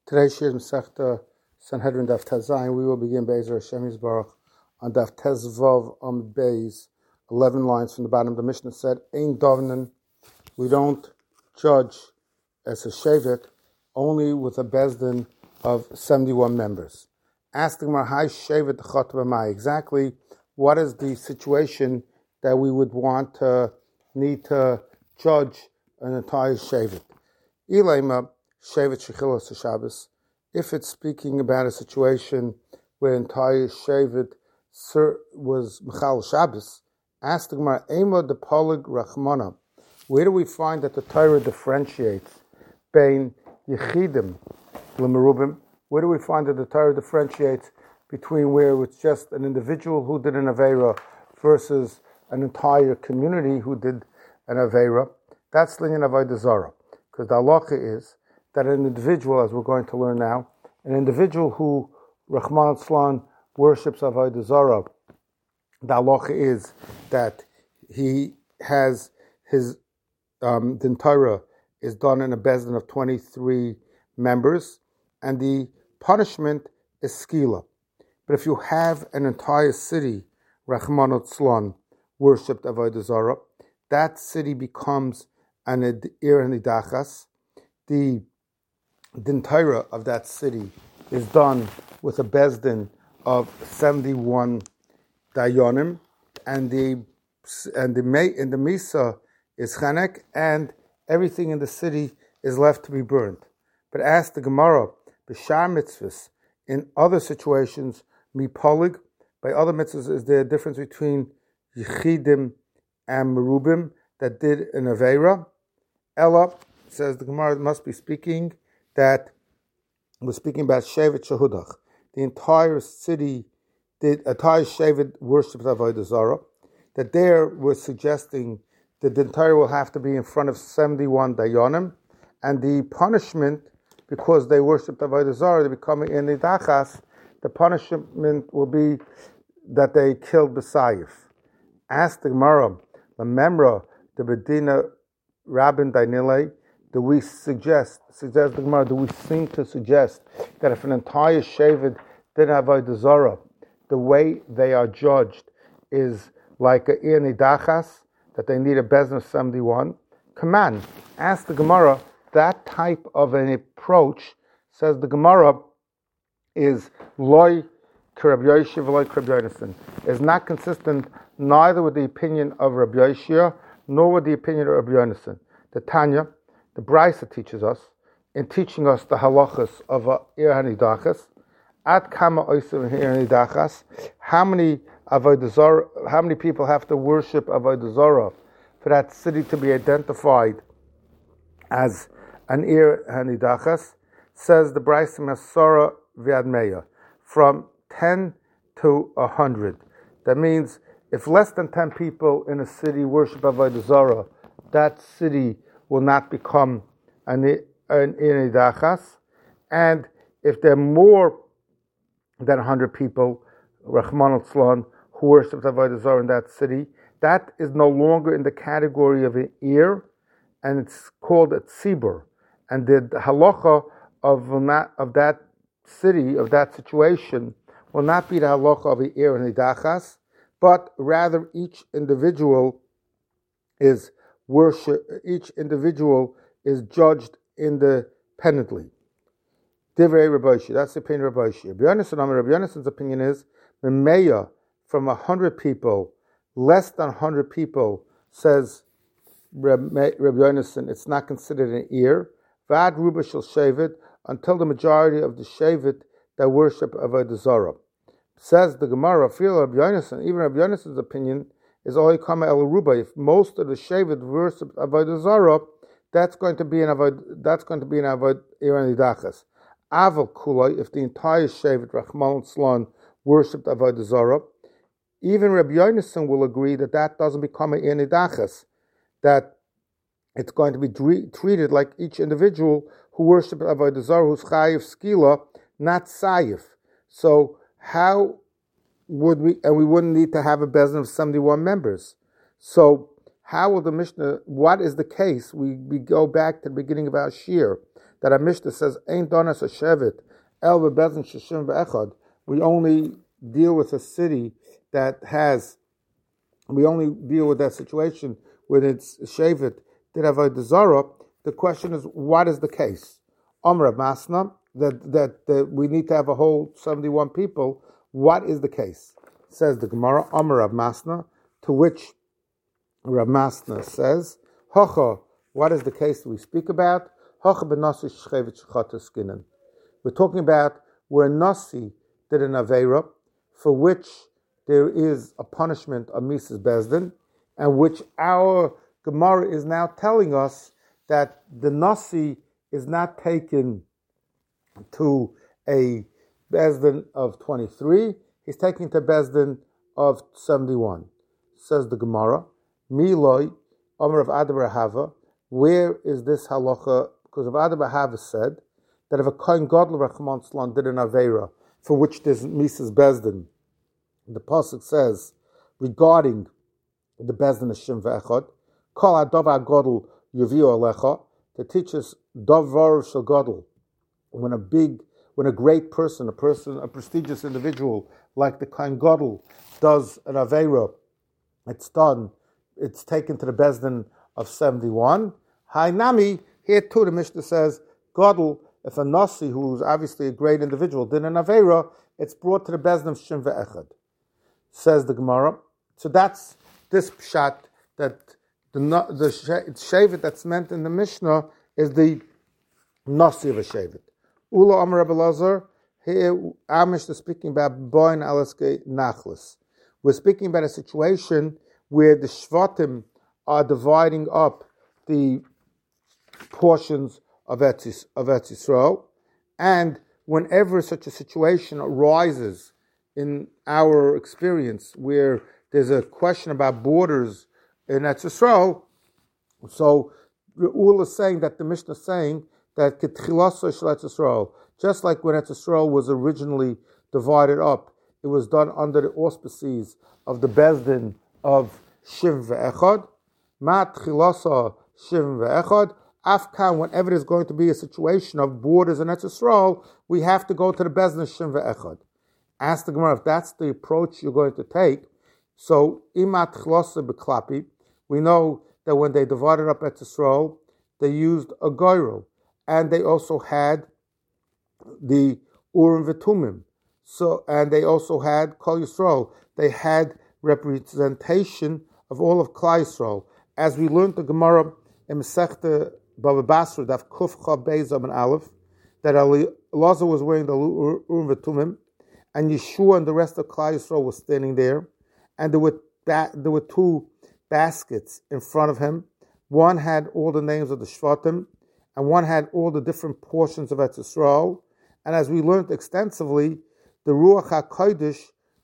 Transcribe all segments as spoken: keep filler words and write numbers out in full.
Today's Shir Masechta Sanhedrin Daf Tez Zayin. We will begin Be'ezer Hashem Yisbarach on Daf Tez Vav Amud Beis, eleven lines from the bottom. The Mishnah said, "Ein Dovnin." We don't judge as a shevet only with a bezdin of seventy-one members. Asking Mahai shevet Chotbamai, exactly what is the situation that we would want to need to judge an entire shevet? Ilaima shevet shechilas Shabbos. If it's speaking about a situation where entire shevet was Mechal Shabbos, ask the Gemara, Ema de Polig Rachmana. Where do we find that the Torah differentiates between Yechidim L'merubim? Where do we find that the Torah differentiates between where it's just an individual who did an Aveira versus an entire community who did an Aveira? That's Linyan Avodah Zarah. Because the halacha is that an individual, as we're going to learn now, an individual who Rahman Slan worships Avodah Zarah, the halacha is that he has his um, Din Torah is done in a bezdin of twenty-three members, and the punishment is skila. But if you have an entire city, Rahman Slan worshipped Avodah Zarah, that city becomes an Ir Nidachas. The Din Torah of that city is done with a bezdin of seventy-one dayanim, and the and the in the misa is chanek, and everything in the city is left to be burnt. But ask the Gemara, b'shar mitzvahs, in other situations, mipolig, by other mitzvahs, is there a difference between yechidim and merubim that did an aveira? Ella, says the Gemara, must be speaking that we're speaking about shevet shehudach. The entire city did, entire shevet worshipped Avodah Zarah. That there we're suggesting that the entire will have to be in front of seventy-one dayanim, and the punishment, because they worshipped Avodah Zarah, they become in nidachas, the punishment will be that they killed B'sayif. Ask the Gemara, the memra, the Bedina Rabin Dainile, do we suggest, suggest the Gemara, do we seem to suggest that if an entire shevet didn't have Avodah Zarah, the way they are judged is like a Ir Nidachas, that they need a bezdin of seventy-one? Command, ask the Gemara, that type of an approach, says the Gemara, is loy Rabbi Yoshia v'loy Rabbi Yonasan, is not consistent neither with the opinion of Rabbi Yoshia nor with the opinion of Rabbi Yonasan. The Tanya, the Brisa teaches us, in teaching us the halachas of a Ir Hanidachas, at kama oisim Ir Hanidachas, how many Avodah Zarah, how many people have to worship Avodah Zarah for that city to be identified as an Ir Hanidachas? Says the Brisa Masora V'admeya, from ten to one hundred. That means if less than ten people in a city worship Avodah Zarah, that city will not become an an Ir Nidachas. And if there are more than one hundred people, Rahman al-Slan, who worship Avodah Zarah in that city, that is no longer in the category of an Ir, and it's called a tzibur. And the, the halacha of not, of that city, of that situation, will not be the halacha of an Ir Nidachas, but rather each individual is worship. Each individual is judged independently. Divrei Rabbi Yoshia, that's the opinion of Rabbi Yoshia. Rabbi Yonasan, Rabbi Yonasan's opinion is Memeya, from a hundred people, less than a hundred people, says Rabbi Yonasan, it's not considered an Ir. Vad Ruba shel Shevet, until the majority of the Shevet that worship Avodah Zarah. Says the Gemara, feel Rabbi Yonasan, even Rabbi Yonasan's opinion is only kama el Ruba. If most of the Shevet worship Avodah Zarah, that's going to be an Avodah, that's going to be an Avodah Ir Nidachas. Aval Kulai, if the entire Shevet Rahman Slan worshipped Avodah Zarah, even Rabbi Yonasan will agree that that doesn't become an Ir Nidachas, that it's going to be tre- treated like each individual who worshipped Avodah Zarah, who's chayiv skila, not sayif. So how would we, and we wouldn't need to have a bezdin of seventy-one members. So how will the Mishnah, what is the case? We, we go back to the beginning of our shir. that a Mishnah says, Ein donas a shevet, el v'bezin shishim v'echad. We only deal with a city that has, we only deal with that situation when it's shevet, did have a desire. The question is, what is the case? Amr Masna, that, that that we need to have a whole seventy-one people. What is the case? Says the Gemara, Amr Rav Masna, to which Rav Masna says, Hocha, what is the case we speak about? Hocha b'nasi shchevet shechata skinan. We're talking about where Nasi did an Aveira, for which there is a punishment of Mises Bezdin, and which our Gemara is now telling us that the Nasi is not taken to a Bezdin of twenty-three, he's taken to Bezdin of seventy-one. Says the Gemara, Miloi, Omer of Adabar Hava, where is this halacha? Because of Adabar Hava said that if a Kohen Gadol Rachman Tzlan did an Aveira, for which there's Mises Bezdin, the Pasuk says, regarding the Bezdin of Shem Ve'echad, Kol Adavar Gadol Yuviu Alecha, to teach us Davar Shel Gadol, when a big, when a great person, a person, a prestigious individual like the Kohen Gadol does an Aveira, it's done, it's taken to the Bezdin of seventy-one. Hainami, here too the Mishnah says, Gadol, if a Nasi, who's obviously a great individual, did an Aveira, it's brought to the Bezdin of Shem Ve'echad. Says the Gemara. So that's this pshat, that the the shevet that's meant in the Mishnah is the Nasi of a shevet. Ula Amar Rebbe Lazar, here our Mishnah is speaking about Boin Alaske Nachlis. We're speaking about a situation where the Shvatim are dividing up the portions of Eretz, of Eretz Yisrael, and whenever such a situation arises in our experience where there's a question about borders in Eretz Yisrael, so Re'ul is saying that the Mishnah is saying that Ketchilasa Shel Eretz Yisrael, just like when Eretz Yisrael was originally divided up, it was done under the auspices of the Bezdin of Shivim Ve'echad, Ma Tchilasa Shivim Ve'echad, Afkan, whenever there's going to be a situation of borders in Eretz Yisrael, we have to go to the Bezdin of Shivim Ve'echad. Ask the Gemara if that's the approach you're going to take. So, Imat Tchilasa B'klapi, we know that when they divided up Eretz Yisrael, they used a goyrel, and they also had the Urim V'Tumim. So, and they also had Kol Yisrael. They had representation of all of Klal Yisrael. As we learned the Gemara in Masechta Bava Basra, Daf Kuf Chav Beis and Aleph, that Elazar was wearing the Urim V'Tumim, and Yeshua and the rest of Klal Yisrael was standing there, and there were ba- there were two baskets in front of him. One had all the names of the Shvatim, and one had all the different portions of Eretz Yisrael. And as we learned extensively, the Ruach HaKodesh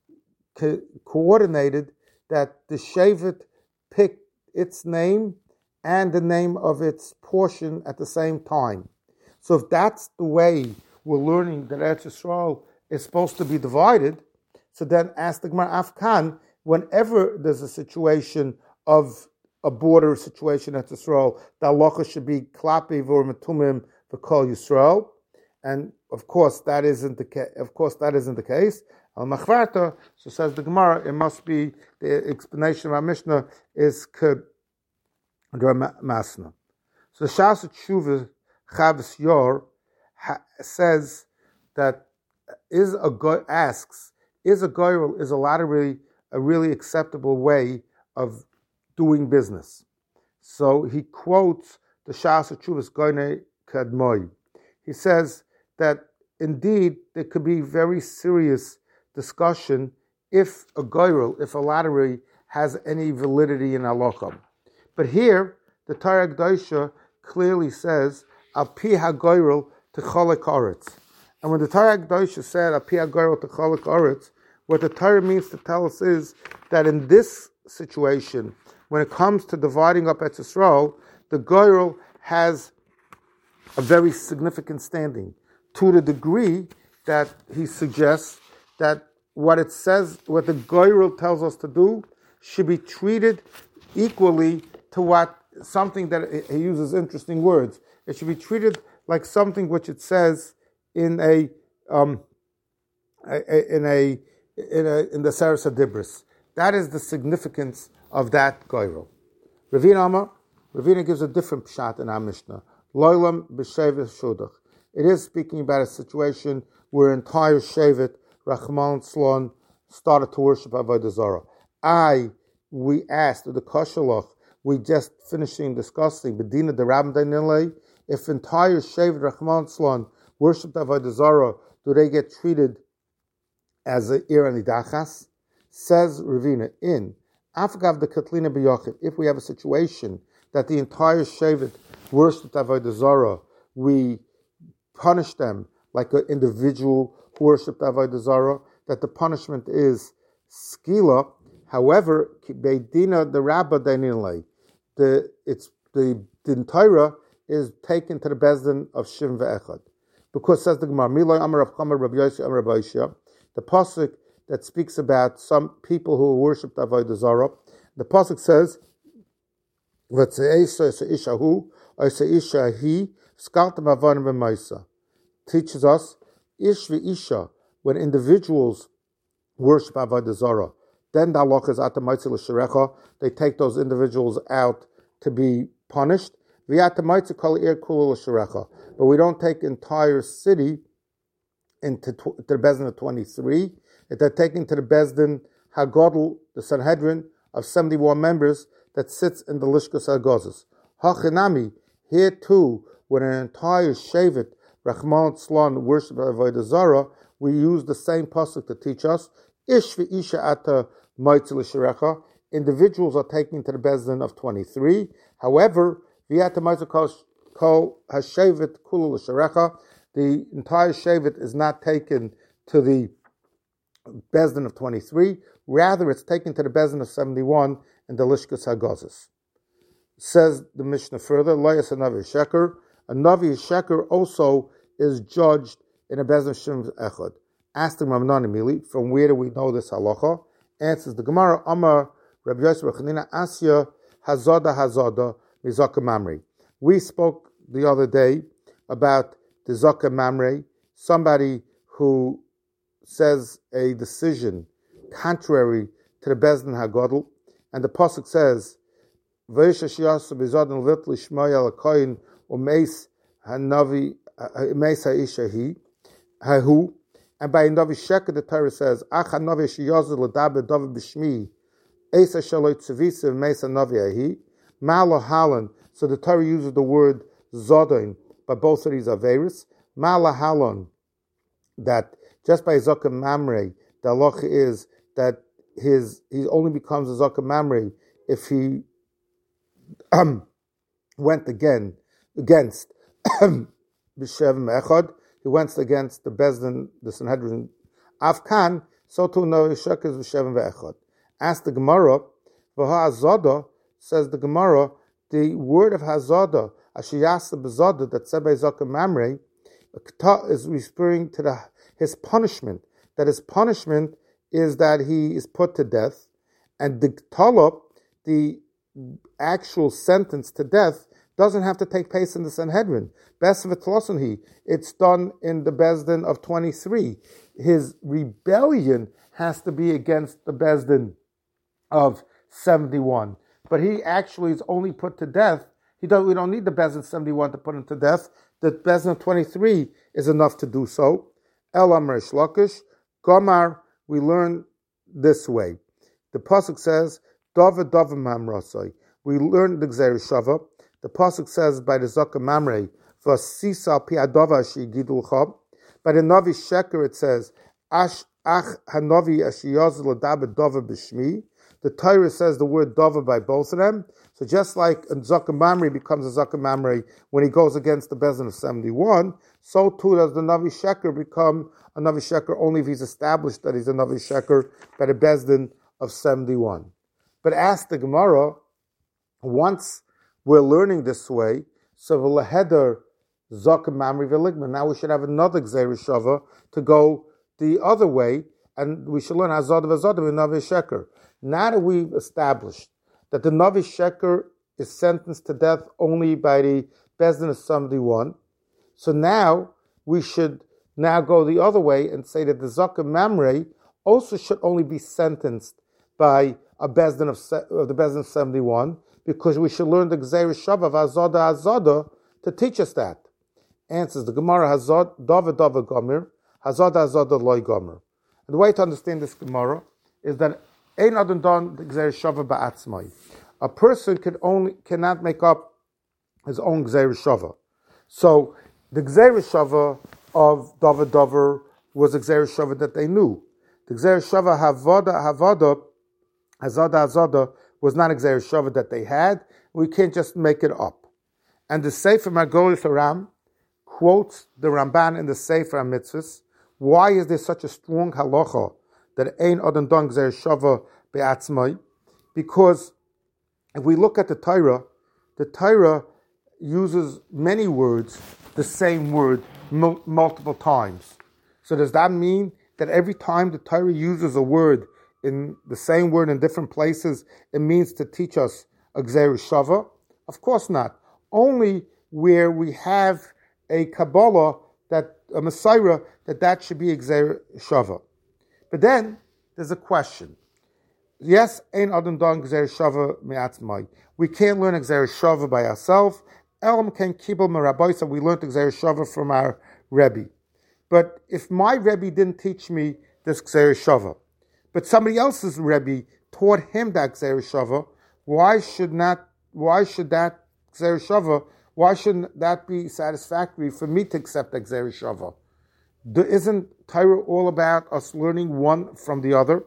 co- coordinated that the Shevet picked its name and the name of its portion at the same time. So if that's the way we're learning that Eretz Yisrael is supposed to be divided, so then ask the Gemara Afkan, whenever there's a situation of a border situation at Yisrael, the halacha should be klapi v'ormetumim v'kol Yisrael, and of course that isn't the case. Of course that isn't the case. Al machvarta, so says the Gemara, it must be the explanation of our Mishnah is ked masna. So the Shas Tshuva Chavis Yor says that is a go asks is a goyrel is a lottery a really acceptable way of doing business. So he quotes the Shas Tshuvas Goynei Kadmoi. He says that indeed there could be very serious discussion if a goyrel, if a lottery has any validity in halacha. But here the Torah Kedosha clearly says al pi hagoyrel techolek aretz. And when the Torah Kedosha said al pi hagoyrel techolek aretz, what the Torah means to tell us is that in this situation, when it comes to dividing up Eretz Yisrael, the goyrel has a very significant standing, to the degree that he suggests that what it says, what the goyrel tells us to do, should be treated equally to what something that he uses interesting words. It should be treated like something which it says in a um, in a in a in the Saras Adibris. That is the significance of that goyrel. Ravina Amar, Ravina gives a different pshat in our Mishnah. Loilam b'shevet shudach. It is speaking about a situation where entire shevet Rachman Slon started to worship Avodah Zarah. I we asked the Kashalach. We just finishing discussing Bedina the Rabban if entire shevet Rachman Slon worshipped Avodah Zarah, do they get treated as a ir anidachas? Says Ravina in Afgav the Katlina b'Yochid. If we have a situation that the entire shevet worshipped Avodah Zarah, we punish them like an individual who worshipped Avodah Zarah. That the punishment is skila. However, beidina the rabba dainilei, the it's the the Torah is taken to the bezdin of Shim ve'echad, because says the Gemara, Miloi Amar Rav Chama Rav Yossi Amar Rav Oishia, the pasuk that speaks about some people who worshipped Avodah Zarah. The pasuk says, "V'tzeisa ishahu isha he skalta mavanim b'maisa," teaches us ish v'isha, when individuals worship Avodah Zarah, then the halacha is atamaitzi l'sherecha. They take those individuals out to be punished. V'atamaitzi kol ir kula l'sherecha. But we don't take entire city into to the bezdin of twenty-three. If they're taken to the bezdin Hagodl, the Sanhedrin of seventy-one members that sits in the Lishkas HaGozes. Hachinami, here too, when an entire shevet Rachman Tzlan worship Avodah Zarah, we use the same pasuk to teach us. Ish v'isha ata moitzi l'sherecha. Individuals are taken to the bezdin of twenty-three. However, v'yata moitzi kol hashevet kula l'sherecha. The entire shevet is not taken to the bezdin of twenty-three. Rather, it's taken to the bezdin of seventy-one in the Lishkas HaGozes. Says the Mishnah further, Loyas a Navi Sheker. A Navi Sheker also is judged in a bezdin of Shim Echad. Asked him Ramnan from where do we know this halacha? Answers the Gemara, Amar Rabbi Yosef Rechanina Asya Hazada Hazada Mizaka Mamre. We spoke the other day about the Zaka Mamre, somebody who says a decision contrary to the Bezdin Hagodl, and the pasuk says, "V'yisha shiyasu b'zadin l'vit l'shmaya l'koyin u'meis hanavi u'meis ha'isha hi hahu." And by Navi Sheker, the Torah says, "Ach hanavi shiyazu l'daber david b'shmi esa shaloi tzivisa u'meis hanavi ahi malo halan." So the Torah uses the word zodin, but both of these are veris. Malo halon, that just by Zakah Mamre, the halacha is that his he only becomes a Zakah Mamre if he um, went again against B'Shev Echad. He went against the Bezdin, the Sanhedrin Afkan. So too no Shek is B'Shev Echad. Ask the Gemara, V'ha Azada, says the Gemara, the word of Hazada, Ashiyasa B'Zada, that said by Zakah Mamre, is referring to the his punishment. That his punishment is that he is put to death, and the Talab, the actual sentence to death, doesn't have to take place in the Sanhedrin. Besvitlosanhi, it's done in the Bezdin of twenty-three. His rebellion has to be against the Bezdin of seventy-one. But he actually is only put to death. He don't, we don't need the Bezdin seventy-one to put him to death. The Bezdin of twenty-three is enough to do so. El Amar Shlakish, Gomar, we learn this way. The pasuk says, Dava Dava Mamrasai. We learn the Gzeir Shava. The pasuk says by the Zakah Mamre, Vasisa Pi Adava Shi Gidulcha. By the Navi Sheker it says, Ash Ach Hanavi Ashiyaz Ladaba Dava B'Shmi. The Torah says the word Dava by both of them. So just like a Zakah Mamre becomes a Zakah Mamre when he goes against the Bezdin of seventy-one, so too does the Navi Sheker become a Navi Sheker only if he's established that he's a Navi Sheker by the Bezdin of seventy-one. But ask the Gemara, once we're learning this way, so v'leheder Zakah Mamre v'ligma, now we should have another Gzeir Shava to go the other way, and we should learn Hazad v'Zad v'Navi Sheker. Now that we've established that the Navi Sheker is sentenced to death only by the Bezdin of seventy-one, So now we should now go the other way and say that the Zakah Mamre also should only be sentenced by a Bezdin of, of the Bezdin of seventy-one, because we should learn the Gzeir Shav of Azada Azada to teach us that. Answers the Gemara, Hazad Dava Dava Gomer, Hazada Azada Loy Gomer. And the way to understand this Gemara is that Ein Adon Don the Gzeir Shav Ba'atzmai. A person can only cannot make up his own Gzeir Shav. So the Gzeir Shav of Dava Dover was a Gzeir Shav that they knew. The Gzeir Shav Havada Havada Hazada Azada was not a Gzeir Shav that they had. We can't just make it up. And the Sefer Margolis Aram quotes the Ramban in the Sefer HaMitzvahs. Why is there such a strong halacha that Ein Adon Don Gzeir Shav Be'atzmai? Because if we look at the Torah, the Torah uses many words, the same word, mul- multiple times. So does that mean that every time the Torah uses a word in the same word in different places, it means to teach us a Gzeir Shava? Of course not. Only where we have a Kabbalah, that a Messiah, that that should be a Gzeir Shava. But then there's a question. Yes, Ein Adon Don Gzeir Shava Me'atzmai. We can't learn a Gzeir Shava by ourselves. Elam Ken Kibel Meraboisa. We learned a Gzeir Shava from our Rebbe. But if my Rebbe didn't teach me this Gzeir Shava, but somebody else's Rebbe taught him that Gzeir Shava, why should not? Why should that Gzeir Shava? Why shouldn't that be satisfactory for me to accept that Gzeir Shava? Isn't Torah all about us learning one from the other?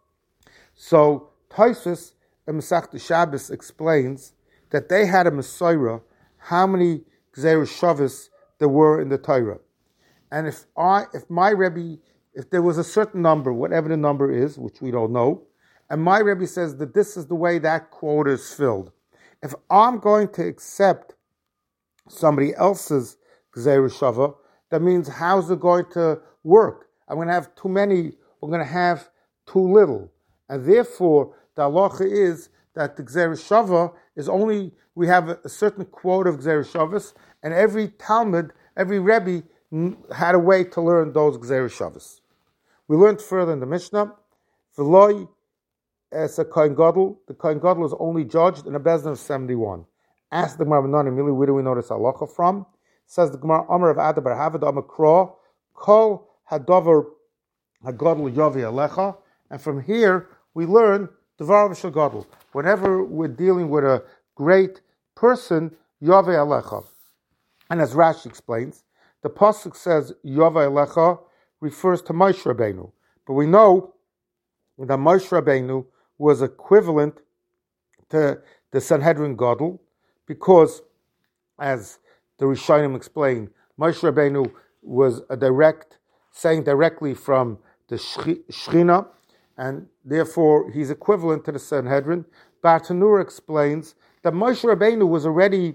So Tosfos in Masechta Shabbos explains that they had a Messiah, how many Gzeir Shavos there were in the Torah. And if I, if my Rebbe, if there was a certain number, whatever the number is, which we don't know, and my Rebbe says that this is the way that quota is filled, if I'm going to accept somebody else's Gzeir Shava, that means how's it going to work? I'm going to have too many, we're going to have too little. And therefore, the halacha is that the Gzeir Shava is only, we have a, a certain quota of Gzeir Shavas, and every Talmud, every Rebbe had a way to learn those Gzeir Shavas. We learned further in the Mishnah, V'loi es a Kohen Gadol, the Kohen Gadol is only judged in a Bezdin of seventy-one. Ask the Gemara, Really, where do we know this halacha from? Says the Gemara, Amar of Adabar Havad Amar Kra, Kol Hadover Hagadol Yavi Alecha, and from here we learn Devar Shel Gadol. Whenever we're dealing with a great person, Yavi Alecha. And as Rashi explains, the pasuk says Yavi Alecha refers to Moshe Rabbeinu, but we know that Moshe Rabbeinu was equivalent to the Sanhedrin Gadol, because, as the Rishonim explain, Moshe Rabbeinu was a direct, saying directly from the Shechina, and therefore he's equivalent to the Sanhedrin. Bartanura explains that Moshe Rabbeinu was already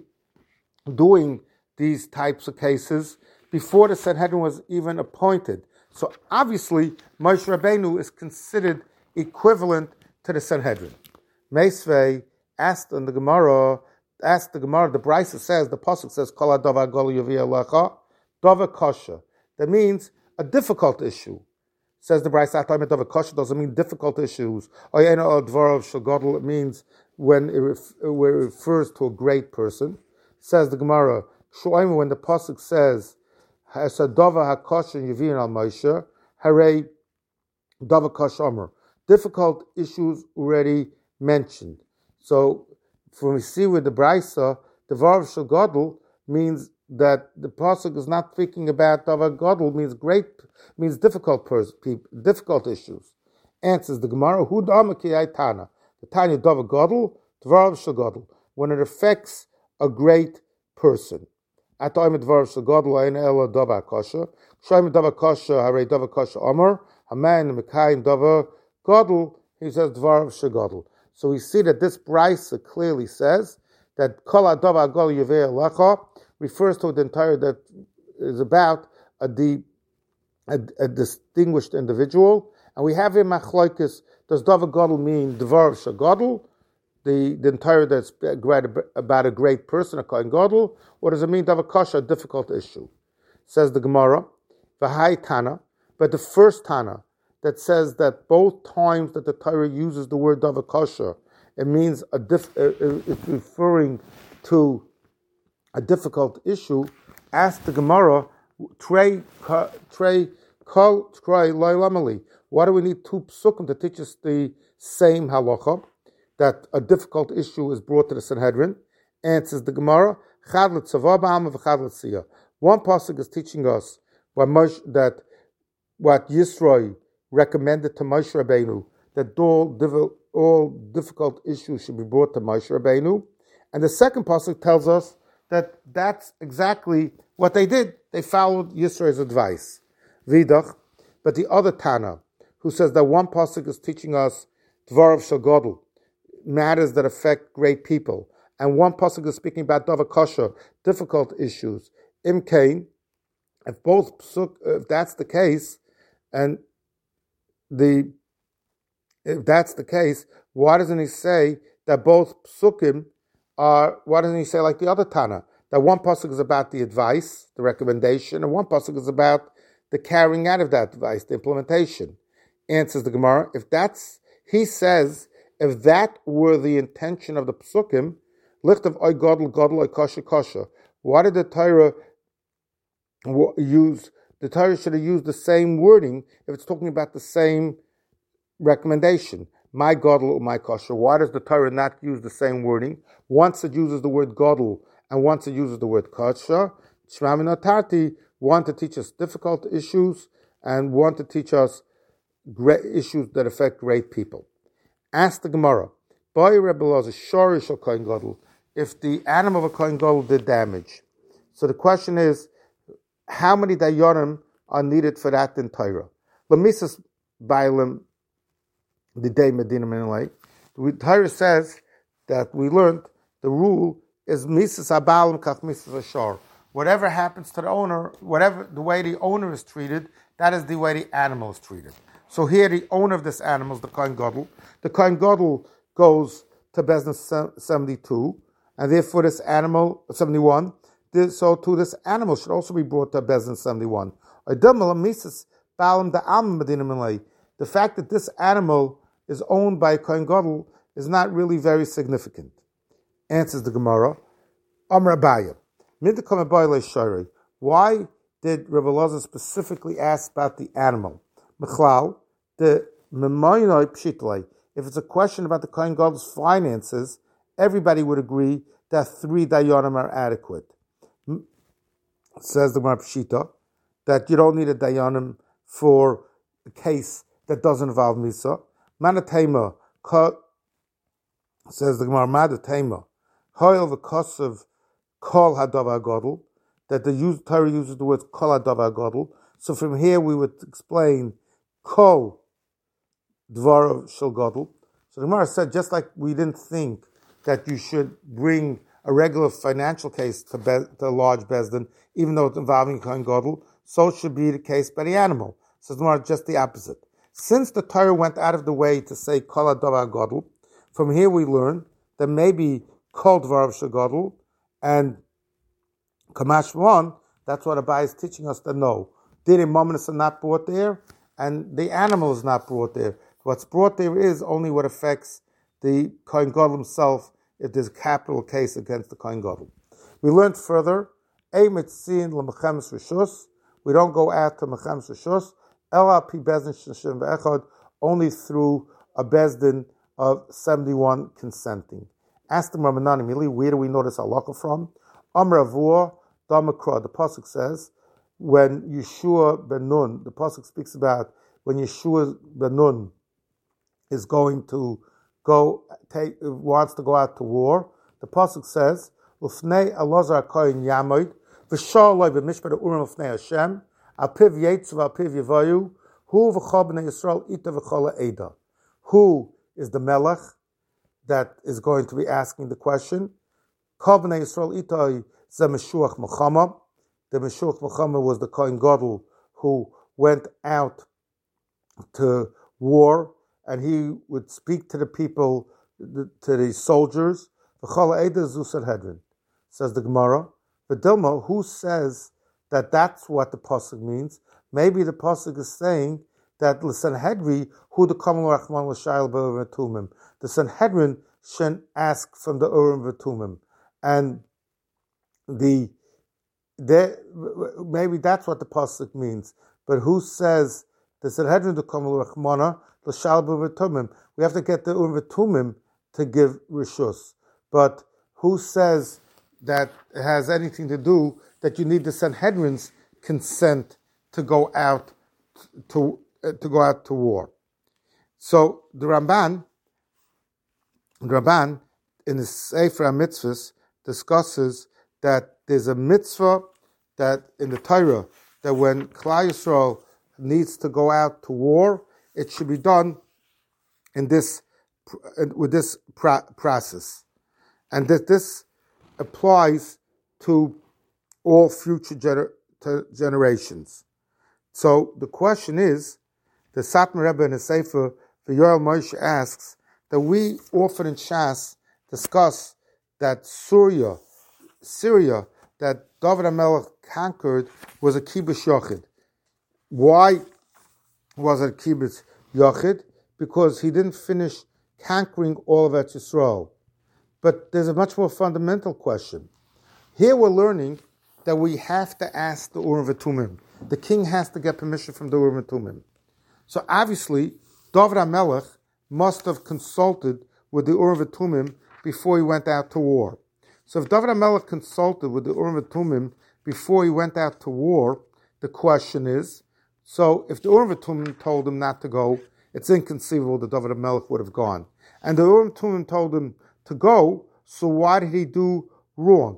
doing these types of cases before the Sanhedrin was even appointed. So obviously, Moshe Rabbeinu is considered equivalent to the Sanhedrin. Meisvei asked in the Gemara, asked the Gemara, the Brisa says, the Pasuk says, Kol hadavar gadol yavi alecha, davar kasha. That means a difficult issue. Says the Brisa, davar kasha doesn't mean difficult issues. Oyena dvarav shel gadol, it means when it, ref, when it refers to a great person. Says the Gemara, Shoim, when the Pasuk says, Hasadava hakasha yavin al Moshe, Harei davar kasha amar. Difficult issues already mentioned. So, when we see with the Brisa, the Devar Shel Gadol means that the pasuk is not thinking about Davar Gadol, means great, means difficult pers- people, difficult issues. Answers the Gemara, Hu Dama Ki Tana, the Tanya Davar Gadol, Devar Shel Gadol, when it affects a great person. At time Devar Shel Gadol, Ein Ela Davar Kasha, Shaim Davar Kasha, Harei Davar Kasha Amar, Haman Mekayim Davar Gadol, he says Devar Shel Gadol. So we see that this brisa clearly says that Kol Hadavar Gadol Yavei Alecha refers to the entire, that is about a, de, a, a distinguished individual. And we have in Machlokes, does Davar Gadol mean Devar Shel Gadol, the, the entire that's about a great person, a Kohen Gadol, or does it mean Davar Kasha, a difficult issue? says the Gemara, V'hai Tana, but the first Tana that says that both times that the Torah uses the word davar kosher, it means a diff, uh, it's referring to a difficult issue. Ask the Gemara, Trey Trey Kol Trey Loilamali. Why do we need two psukim to teach us the same halacha? That a difficult issue is brought to the Sanhedrin. Answers the Gemara, Chad l'tzavah b'am v'chad l'tziyah. One pasuk is teaching us that what Yisro recommended to Moshe Rabbeinu, that all, all difficult issues should be brought to Moshe Rabbeinu. And the second pasuk tells us that that's exactly what they did. They followed Yisro's advice. Vidach, but the other Tana, who says that one pasuk is teaching us Dvarav Shel Godel, matters that affect great people, and one pasuk is speaking about davar kosher, difficult issues. Im kain, if both pasuk, if that's the case, and the if that's the case, why doesn't he say that both psukim are? Why doesn't he say like the other Tana, that one pasuk is about the advice, the recommendation, and one pasuk is about the carrying out of that advice, the implementation? Answers the Gemara, if that's, he says, if that were the intention of the psukim, lichtav oy godel godel oy kosher kosher. Why did the Torah use? The Torah should have used the same wording if it's talking about the same recommendation. My godel or my kosher. Why does the Torah not use the same wording? Once it uses the word godel and once it uses the word kosher. Shmami Notarti, one to teach us difficult issues and one to teach us great issues that affect great people. Ask the Gemara, if the animal of a kohen gadol did damage. So the question is, how many dayanim are needed for that in Torah? Lamisas bailim the day Medina Minalei. The Torah says that we learned the rule is misas abalim kach misas ashar. Whatever happens to the owner, whatever the way the owner is treated, that is the way the animal is treated. So here, the owner of this animal is the kohen gadol. The kohen gadol goes to Bezdin seventy-two, and therefore this animal, seventy-one, this, so too this animal should also be brought to Bezdin seventy-one. The fact that this animal is owned by kohen gadol is not really very significant. Answers the Gemara, Amar Abaya. Why did Rebbe Elazar specifically ask about the animal? Mechlal, the memoinoi pshitlei. If it's a question about the kohen gadol's finances, everybody would agree that three dayanim are adequate. Says the Gemara Pshita that you don't need a dayanim for a case that doesn't involve misa. Manatema says the Gemara Manatema hoil the kosav kol hadavar gadol, that the use, Torah uses the word kol hadavar gadol. So from here we would explain kol dvarav shel gadol. So the Gemara said, just like we didn't think that you should bring a regular financial case to, be, to a large bezdin, even though it's involving kohen gadol, so should be the case by the animal. So the Gemara just the opposite. Since the Torah went out of the way to say kol hadavar gadol, from here we learn that maybe kol dvarav shel gadol and kamash one, that's what Abai is teaching us to know. Did a moment is not brought there, and the animal is not brought there. What's brought there is only what affects the kohen gadol himself if there's a capital case against the kohen gadol. We learned further, we don't go out to mechemes rishus, only through a bezdin of seventy-one consenting. Ask the Rabbanan immediately, where do we know this halacha from? Amar Avua, Damakra, the pasuk says, when Yeshua ben Nun, the pasuk speaks about when Yeshua ben Nun is going to go, take, wants to go out to war, the pasuk says, Ufnei Elazar Kohen Yamoid, V'shaloi b'mishpat urim ufnei Hashem, Alpiv Yetzu v'alpiv Yevayu, Hu v'chol b'nei Yisrael ita v'chol Eda. Who is the melech that is going to be asking the question? Kol b'nei Yisrael ita ze Meshuach Melchama. The Meshuach Melchama was the kohen gadol who went out to war, and he would speak to the people, to the soldiers. V'chol Eda zu Sanhedrin. Says the Gemara. The Dilma, who says that that's what the pasuk means. Maybe the pasuk is saying that the Sanhedrin, who the Kamal Rachman l'shayil b'urim v'tumim, the Sanhedrin shouldn't ask from the urim v'tumim, and the there maybe that's what the pasuk means. But who says the Sanhedrin the Kamal Rachmana l'shayil b'urim v'tumim? We have to get the urim v'tumim to give rishus. But who says that it has anything to do that you need the Sanhedrin's consent to go out to uh, to go out to war? So the Ramban, the Ramban in the Sefer HaMitzvahs discusses that there's a mitzvah that in the Torah that when Klal Yisrael needs to go out to war, it should be done in this with this process, and that this applies to all future gener- to generations. So the question is, the Satmar Rebbe in his Sefer V'Yoel Moshe asks that we often in Shas discuss that Syria, Syria that David HaMelech conquered was a kibbutz yochid. Why was it a kibbutz yochid? Because he didn't finish conquering all of Eretz Yisrael. But there's a much more fundamental question. Here we're learning that we have to ask the Urim v'Tumim. The king has to get permission from the Urim v'Tumim. So obviously, David HaMelech must have consulted with the Urim v'Tumim before he went out to war. So if David HaMelech consulted with the Urim v'Tumim before he went out to war, the question is, so if the Urim v'Tumim told him not to go, it's inconceivable that David HaMelech would have gone. And the Urim v'Tumim told him to go, so why did he do wrong?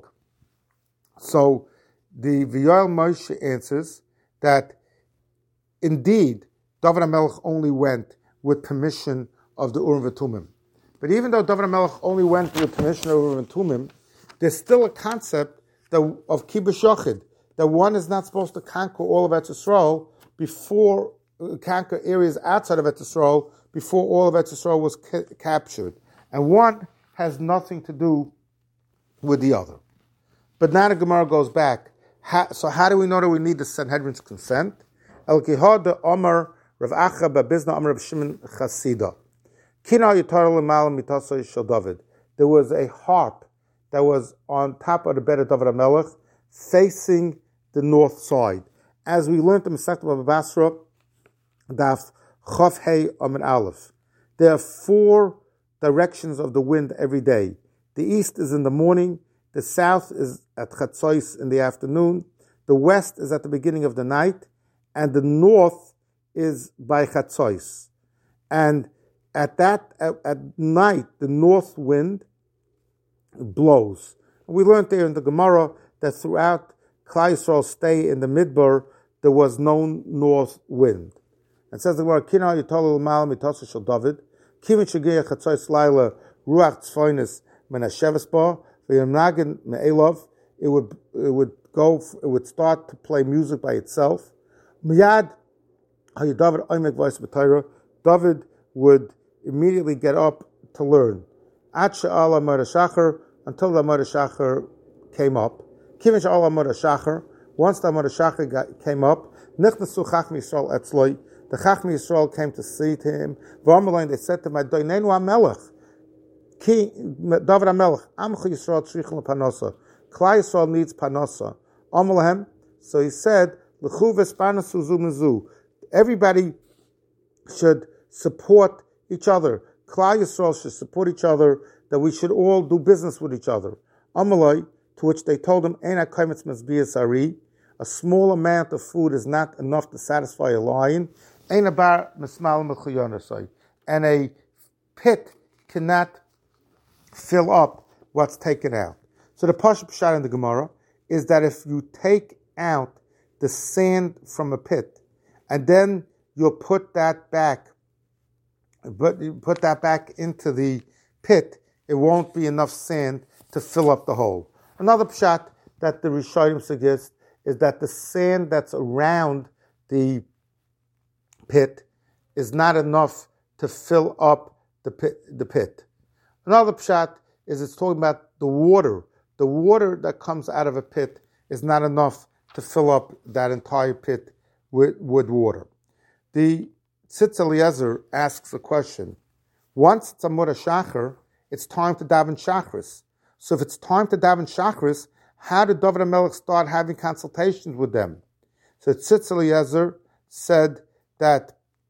So the V'Yoel Moshe answers that indeed David HaMelech only went with permission of the Urim v'Tumim. But even though David HaMelech only went with permission of Urim v'Tumim, there's still a concept that, of kibbutz yochid, that one is not supposed to conquer all of Eretz Yisrael before uh, conquer areas outside of Eretz Yisrael before all of Eretz Yisrael was ca- captured, and one has nothing to do with the other. But now the Gemara goes back. How, so how do we know that we need the Sanhedrin's consent? El Kihod Omer Rav Acha Babizna Omer Rav Shimon Chasida. Kina Yitar L'Mal Mitasoi Shel David. There was a harp that was on top of the bed of David HaMelech, facing the north side. As we learned in Masechet Baba Basra, Daf Chof Hei Amid Aleph. There are four directions of the wind every day. The east is in the morning, the south is at Chatzos in the afternoon, the west is at the beginning of the night, and the north is by Chatzos. And at that, at, at night, the north wind blows. We learned there in the Gemara that throughout Klal Yisrael's stay in the Midbar, there was no north wind. It says the Gemara, Kina Yitol L'Mal Mitasoi Shel David, Kivin Shegiyah Chatzos Laila Ruach Tzfoinis Men Hasheves Ba V'Yamnagin Me'elov. It would it would go it would start to play music by itself. Miyad Hayu David Oimek V'Ais B'Torah. David would immediately get up to learn. Ad She'ala Amar Shachar, until the Amar Shachar came up. Kivin She'ala Amar Shachar. Once the Amar Shachar came up, Nichnasu Chachmi Yisrael Etzloi. The Chachmi Yisrael came to see to him. V'Amalain, they said to him, Doinenu HaMelech. Ki David HaMelech, Amcha Yisrael Tzrichim L'Panosa. Klal Yisrael needs Panosa. Amalahem, so he said, L'chu v'Sparnasu zu mizu. Everybody should support each other. Klal Yisrael should support each other, that we should all do business with each other. Amalai, to which they told him, Ein HaKaimetz Mezbias Ari, a small amount of food is not enough to satisfy a lion. Ein Abar Mismal Mechuyonosai. And a pit cannot fill up what's taken out. So the Pashup Pshat in the Gemara is that if you take out the sand from a pit, and then you'll put that back, but you put that back into the pit, it won't be enough sand to fill up the hole. Another Pshat that the Rishonim suggest is that the sand that's around the pit is not enough to fill up the pit. The pit. Another Pshat is it's talking about the water. The water that comes out of a pit is not enough to fill up that entire pit with, with water. The Tzitz Eliezer asks a question. Once it's Amud HaShachar, it's time to daven Shachris. So if it's time to daven Shachris, how did David HaMelech start having consultations with them? So Tzitz Eliezer said that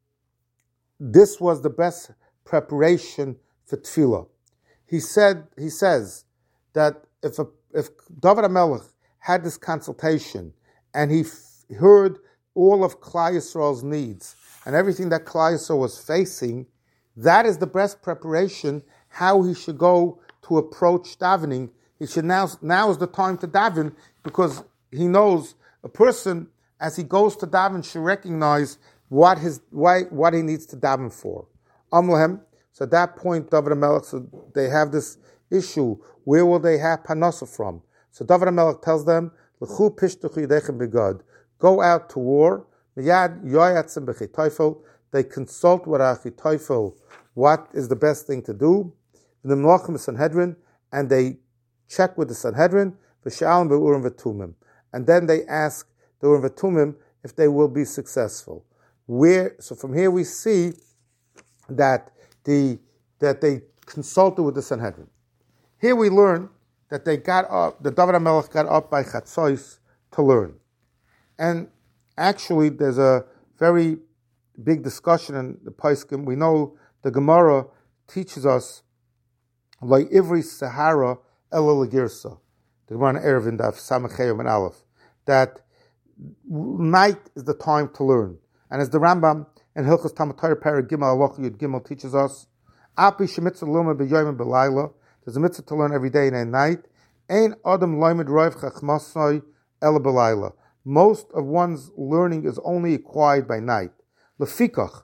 this was the best preparation for tefillah. He said, he says that if a, if David HaMelech had this consultation and he f- heard all of Klal Yisrael's needs and everything that Klal Yisrael was facing, that is the best preparation how he should go to approach davening. He should now now is the time to daven, because he knows a person as he goes to daven should recognize what his why what he needs to daven for. Amlahem. So at that point, David HaMelech, so they have this issue. Where will they have panasa from? So David HaMelech tells them, "L'chu pishtuch yidechem begad." Go out to war. Miyad yoyatzim b'chitoifel. They consult with Achitoifel what is the best thing to do. The Melachim Sanhedrin, and they check with the Sanhedrin, v'shalim be'urim v'tumim, and then they ask the urim v'tumim if they will be successful. Where so from here we see that the that they consulted with the Sanhedrin. Here we learn that they got up, the David HaMelech got up by Chatzos to learn, and actually there's a very big discussion in the Poskim. We know the Gemara teaches us like Ivri Sahara Ela Legirsa, the Gemara in Erevin Daf Samachayim and Aleph, that night is the time to learn. And as the Rambam in Hilchos Talmud Torah Perek Gimel Halacha Yud Gimel teaches us, Api Shemitzah Luma B'Yoyim B'Layla, there's a mitzvah to learn every day and at night. Ein Adam Loimed Roiv Chachmasoi Ela B'Layla. Most of one's learning is only acquired by night. Lefikach.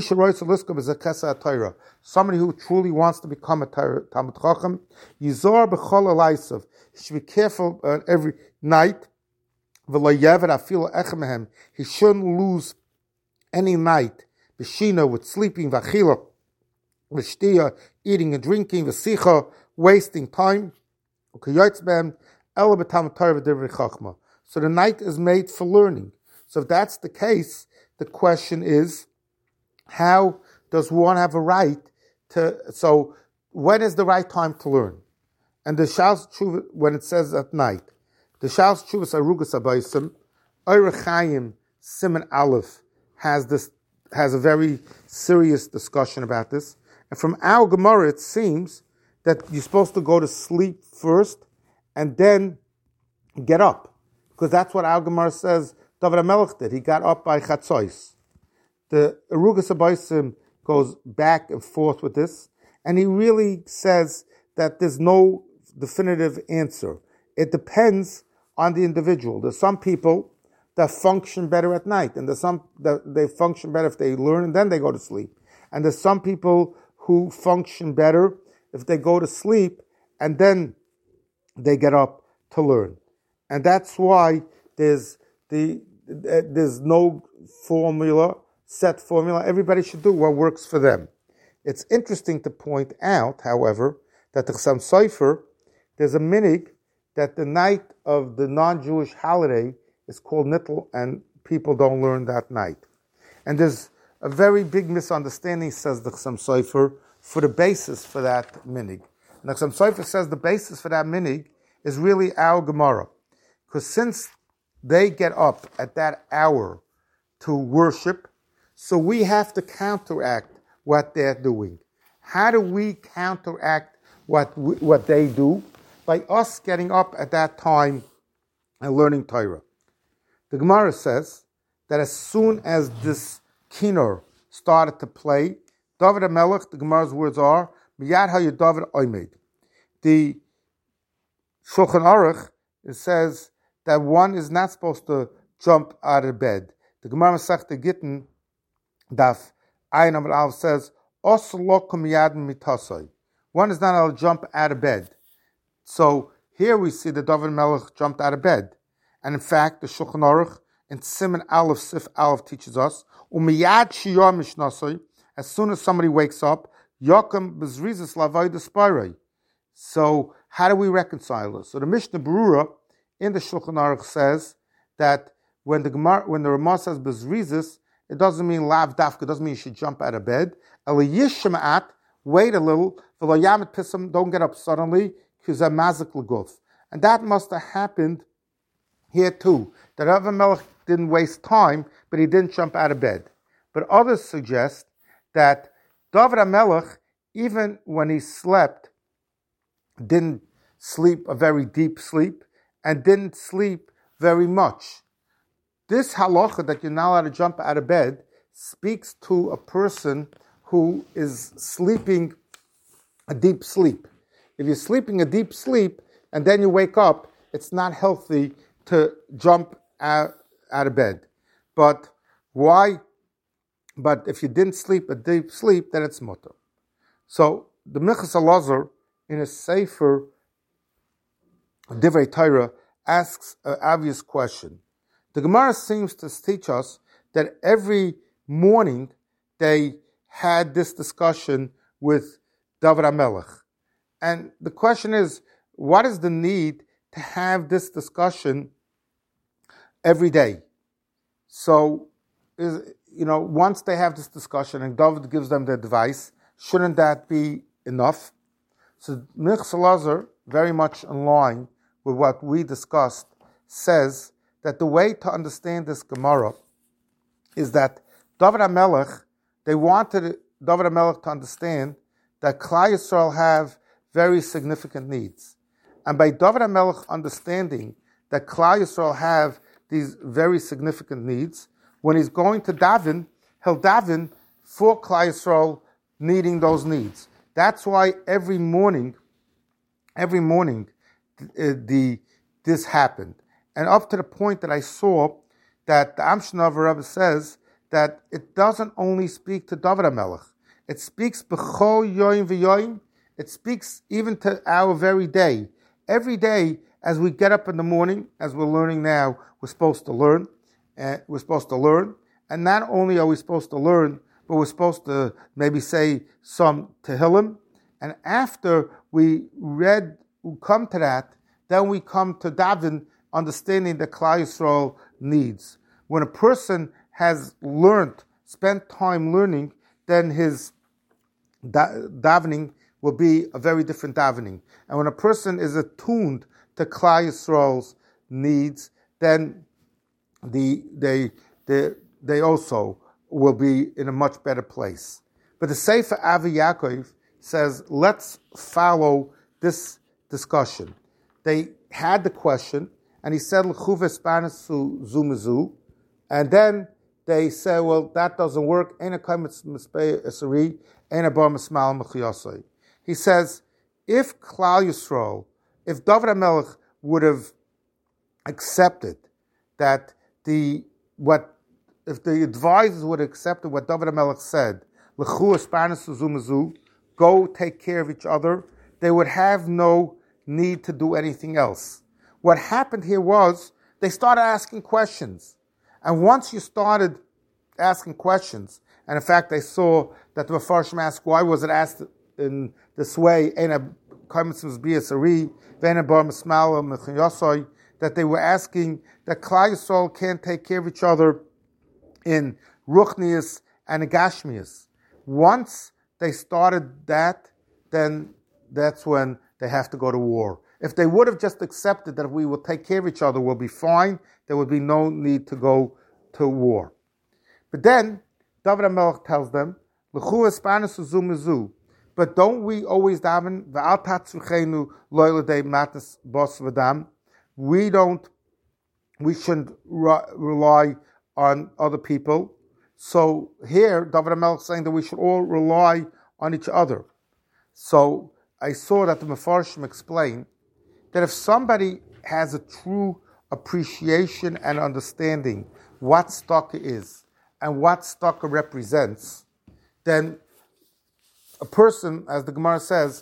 Somebody who truly wants to become a Talmud Chacham, Yizor b'chol alaysav. He should be careful uh, every night. He shouldn't lose any night. B'shina, with sleeping, v'achila, v'shtiya, eating and drinking, v'sicha, wasting time. So the night is made for learning. So if that's the case, the question is, how does one have a right to, so when is the right time to learn? And the Shas Tshuva, when it says at night, the Shas Tshuva Arugas Abaysim, Eirech Chaim Siman Aleph has this, has a very serious discussion about this. And from our Gemara, it seems that you're supposed to go to sleep first and then get up. Because that's what our Gemara says David HaMelech did. He got up by Chatzos. The Arugas Abaysim goes back and forth with this, and he really says that there's no definitive answer. It depends on the individual. There's some people that function better at night, and there's some that they function better if they learn and then they go to sleep. And there's some people who function better if they go to sleep and then they get up to learn. And that's why there's the there's no formula. Set formula. Everybody should do what works for them. It's interesting to point out, however, that the Chassam Sofer, there's a minig that the night of the non-Jewish holiday is called Nittel, and people don't learn that night. And there's a very big misunderstanding, says the Chassam Sofer, for the basis for that minig. And the Chassam Sofer says the basis for that minig is really our Gemara. Because since they get up at that hour to worship, so we have to counteract what they're doing. How do we counteract what we, what they do? By us getting up at that time and learning Torah. The Gemara says that as soon as this kinnor started to play, David HaMelech, the Gemara's words are, Miyad haya David oimed. The Shulchan Aruch, it says that one is not supposed to jump out of bed. The Gemara Masechta Gittin Daf Ayin Amud Aleph says, one is not allowed to jump out of bed. So here we see that David HaMelech jumped out of bed. And in fact, the Shulchan Aruch in Siman Aleph Sif Aleph teaches us, Umiyad shiyah mishnasoi, as soon as somebody wakes up, Yokam bezrizis lavai despirei. So how do we reconcile this? So the Mishnah Berurah in the Shulchan Aruch says that when the Gemara, when the Ramah says bezrizis, it doesn't mean lav dafka, it doesn't mean you should jump out of bed. Ela yishma'at, wait a little, v'lo yamet pisam, don't get up suddenly, because a mazik l'guf. And that must have happened here too, that David Melech didn't waste time, but he didn't jump out of bed. But others suggest that David Melech, even when he slept, didn't sleep a very deep sleep, and didn't sleep very much. This halacha that you're not allowed to jump out of bed speaks to a person who is sleeping a deep sleep. If you're sleeping a deep sleep and then you wake up, it's not healthy to jump out, out of bed. But why? But if you didn't sleep a deep sleep, then it's mutter. So the Minchas Elazar, in a Sefer Divrei Torah, asks an obvious question. The Gemara seems to teach us that every morning they had this discussion with David HaMelech. And the question is, what is the need to have this discussion every day? So, is, you know, once they have this discussion and David gives them the advice, shouldn't that be enough? So Minchas Elazar, very much in line with what we discussed, says that the way to understand this Gemara is that David HaMelech, they wanted David HaMelech to understand that Klal Yisrael have very significant needs. And by David HaMelech understanding that Klal Yisrael have these very significant needs, when he's going to daven, he'll daven for Klal Yisrael needing those needs. That's why every morning, every morning, the, the this happened. And up to the point that I saw that the Amshanav Rebbe says that it doesn't only speak to David HaMelech. It speaks b'chol yoyim v'yoyim. It speaks even to our very day. Every day, as we get up in the morning, as we're learning now, we're supposed to learn. Uh, we're supposed to learn. And not only are we supposed to learn, but we're supposed to maybe say some Tehillim. And after we read, we come to that, then we come to daven, understanding that Klal Yisrael needs. When a person has learned, spent time learning, then his da- davening will be a very different davening. And when a person is attuned to Klal Yisrael's needs, then the, they, they, they also will be in a much better place. But the Sefer Avi Yaakov says, let's follow this discussion. They had the question, and he said, and then they say, well, that doesn't work. He says, if Klal Yisrael, if David HaMelech would have accepted that the, what, if the advisors would have accepted what David HaMelech said, go take care of each other, they would have no need to do anything else. What happened here was they started asking questions. And once you started asking questions, and in fact I saw that the Mefarshim asked, why was it asked in this way, that they were asking that Klal Yisrael can't take care of each other in Ruchnius and Gashmius. Once they started that, then that's when they have to go to war. If they would have just accepted that if we will take care of each other, we'll be fine, there would be no need to go to war. But then, David HaMelech tells them, but don't we always daven, we don't, we shouldn't re- rely on other people. So here, David HaMelech is saying that we should all rely on each other. So I saw that the Mefarshim explain that if somebody has a true appreciation and understanding what tzedakah is and what tzedakah represents, then a person, as the Gemara says,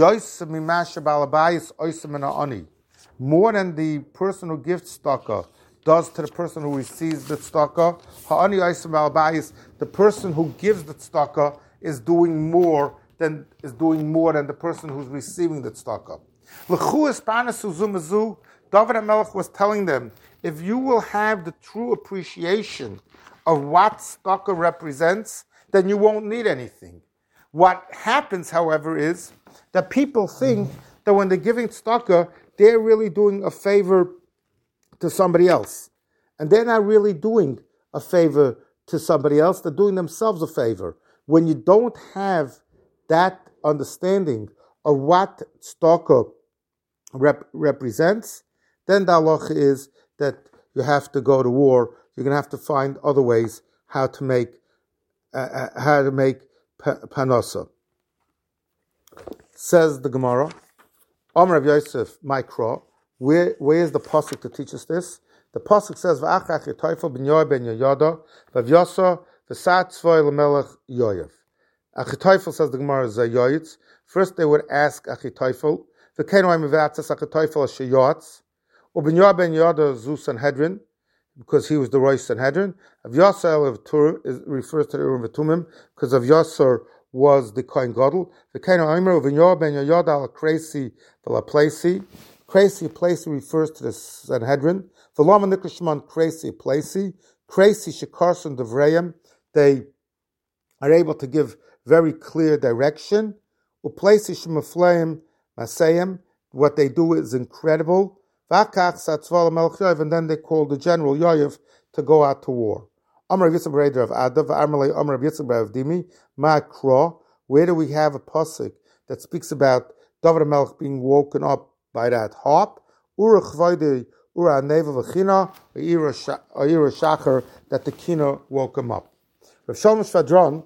more than the person who gives tzedakah does to the person who receives the tzedakah, the person who gives the tzedakah is doing more than is doing more than the person who's receiving the tzedakah. David HaMelech was telling them, if you will have the true appreciation of what tzedakah represents, then you won't need anything. What happens, however, is that people think that when they're giving tzedakah, they're really doing a favor to somebody else. And they're not really doing a favor to somebody else, they're doing themselves a favor. When you don't have that understanding of what tzedakah rep- represents, then the halacha is that you have to go to war. You're going to have to find other ways how to make uh, how to make panasa. Says the Gemara, Amar Rav Yosef, Mikra. Where where is the pasuk to teach us this? The pasuk says, "V'achach Yitoifel ben Yoav ben Yoyada, v'Yasa v'Sat Tzvoi l'Melech Yoav." Achitoifel, says the Gemara, is a Yoyitz. First they would ask Achitoifel, "V'keinu ha'mivatzas Achitoifel sheyotz." Uben Yoav ben Yoyada zu Sanhedrin, because he was the Rosh Sanhedrin. Av Yasser of Tur is refers to the Urim v'Tumim, because of Yasser was the Kohen Gadol. V'keinu ha'imra Uben Yoav ben Yoyada al Kreisi v'Laplesi. Kreisi Plesi refers to the Sanhedrin. V'lama Nikrishman Kreisi Plesi. Kreisi Shekarson Devreim. They are able to give very clear direction. Uplesi Shemafleim Masayim. What they do is incredible. V'akach Satzval Melech Yoav, and then they call the general Yoav to go out to war. Amar Rav Yitzchak Breder of Ada, v'Amalei Amar Rav Yitzchak Breder of Dimi. Ma'akra. Where do we have a pasuk that speaks about David Melech being woken up by that harp? Ura chvayde ura neva v'china ira shacher, that the kina woke him up. Rav Shalom Shvadron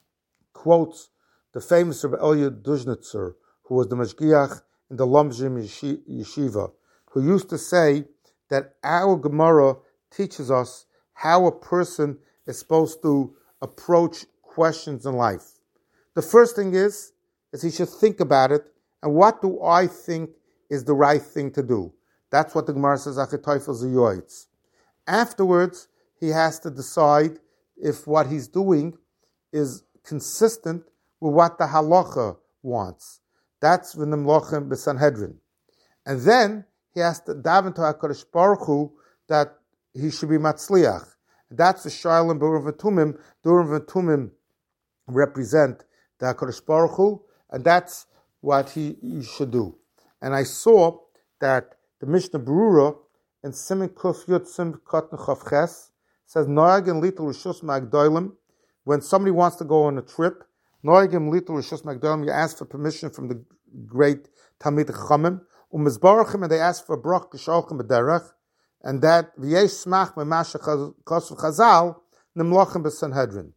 quotes the famous Rabbi Elya Duzhnitzer, who was the mashgiach in the Lomzhim yeshiva, who used to say that our Gemara teaches us how a person is supposed to approach questions in life. The first thing is, is he should think about it, and what do I think is the right thing to do? That's what the Gemara says, Achitoifel Ziyoitz. Afterwards, he has to decide if what he's doing is consistent with what the halacha wants. That's when the Mlochim b'Sanhedrin. And then he has to daven to HaKadosh Baruch Hu that he should be matzliach. That's the Shailim B'Urim v'Tumim. The Urim v'Tumim represent the HaKadosh Baruch Hu, and that's what he, he should do. And I saw that the Mishnah Berurah in Siman Kuf Yud Sim Kotn Chav Ches says, Noagin Litul Rishus Magdolim, when somebody wants to go on a trip, Noagin Litul Rishus Magdolim, you ask for permission from the great Talmid Chachamim, Umizbarachim, and they ask for Brach Gesholchim B'derech, and that V'yesh Smach Memasha Kosv Chazal, Nimlochim B'Sanhedrin.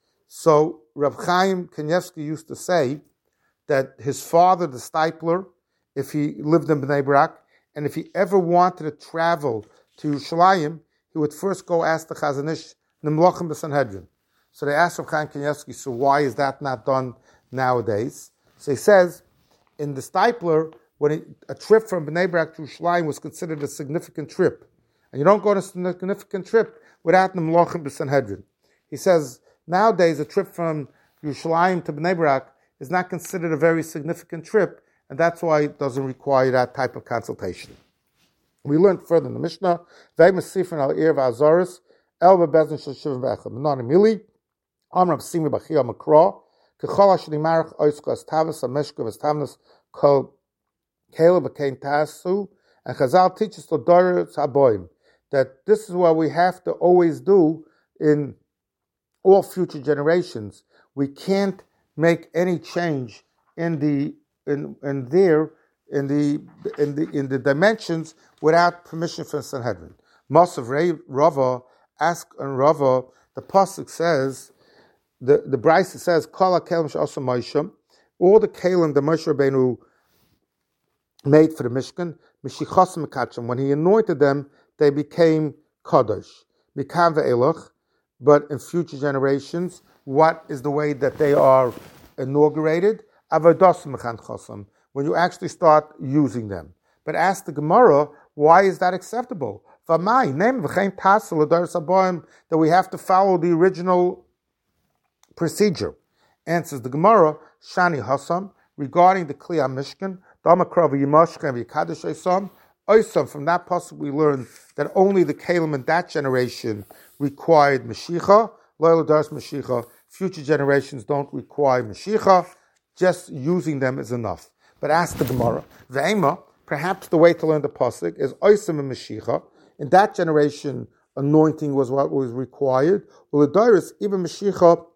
So Rav Chaim Kanievsky used to say that his father, the Stipler, if he lived in Bnei Brak, and if he ever wanted to travel to Yerushalayim, he would first go ask the Chazon Ish, Nimlochim b'Sanhedrin. So they asked Rav Chaim Kanievsky, so why is that not done nowadays? So he says, in the Stipler, when he, a trip from Bnei Brak to Yerushalayim was considered a significant trip, and you don't go on a significant trip without Nimlochim b'Sanhedrin. He says, nowadays, a trip from Yerushalayim to Bnei Brak is not considered a very significant trip, and that's why it doesn't require that type of consultation. We learned further in the Mishnah, V'emasifrin al ir v'azaris, el bebezin shel shivim v'echad, menon emili, amram simi b'chia makra, kechol hashni marach oisko as tavas, ameshko as tavnas, kol kele b'kein tasu, and Chazal teaches to doris haboim, that this is what we have to always do in all future generations. We can't make any change in the in in there in the in the in the dimensions without permission from Sanhedrin. Masav Rava ask on Rava, the pasuk says, the the Brisa says, Kala kelim she'asa Moshe, all the kelim the Moshe Rabbeinu made for the Mishkan, mishichas mekachim, when he anointed them, they became kadosh, mikam ve'elach. But in future generations, what is the way that they are inaugurated? When you actually start using them. But ask the Gemara, why is that acceptable? That we have to follow the original procedure. Answers the Gemara, Shani Hasam, regarding the Kliyah Mishkan, Oisam, from that pasuk we learn that only the Kalim in that generation required Mashiach. Loyal Dars Mashiach. Future generations don't require Mashiach. Just using them is enough. But ask the Gemara, Ve'ema, perhaps the way to learn the pasuk is Oisam and Mashiach. In that generation, anointing was what was required. Uledaris, even Mashiach,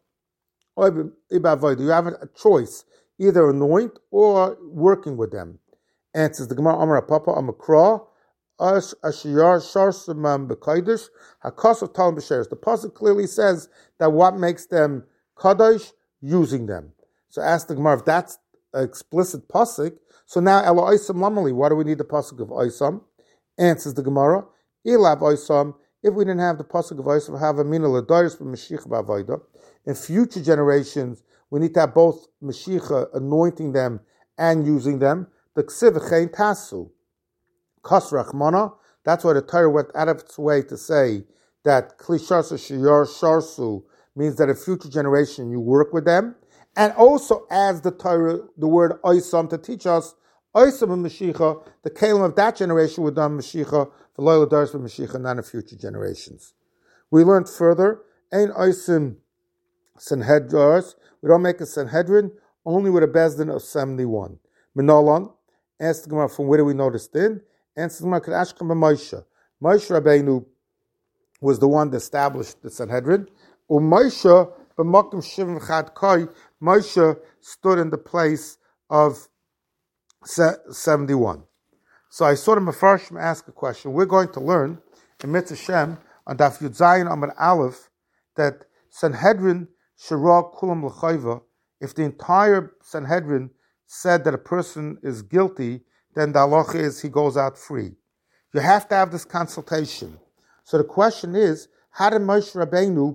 you have a choice, either anoint or working with them. Answers the Gemara, Amar Papa, Amakra, Ash Ashiyar Sharsamam Bekaidish, Hakas of Talim B'Sheres. The pasuk clearly says that what makes them Kadosh, using them. So ask the Gemara, if that's an explicit pasuk, so now Ela Oisam Lamali, why do we need the pasuk of Oisam? Answers the Gemara, Ilav Oisam, if we didn't have the pasuk of Oisam, have a mina l'dairis b'Mashiach b'Avodah. In future generations, we need to have both Mashiach anointing them and using them. The ksiv v'chein tasu, kas rachmana. That's why the Torah went out of its way to say that kli sharsa shiyar sharsu means that in future generation you work with them, and also adds the Torah the word oisam to teach us oisam and Mashiach. The kalim of that generation would done Mashiach for loyal dars for Mashiach, not in future generations. We learned further ein oisim Sanhedrin. We don't make a Sanhedrin only with a bezdin of seventy-one. Minolan. Ask the Gemara, from where do we know this din? Answer the Gemara, Kadashkam Moshe. Moshe Rabbeinu was the one that established the Sanhedrin. Or Moshe, b'makom shivim v'chad koi, Moshe stood in the place of seventy-one. So I saw the Mefarshim ask a question. We're going to learn in Mitzvah Shem on Daf Yud Zayin Amar Aleph that Sanhedrin Shirah Kulam L'chayva, if the entire Sanhedrin said that a person is guilty, then the halacha is he goes out free. You have to have this consultation. So the question is, how did Moshe Rabbeinu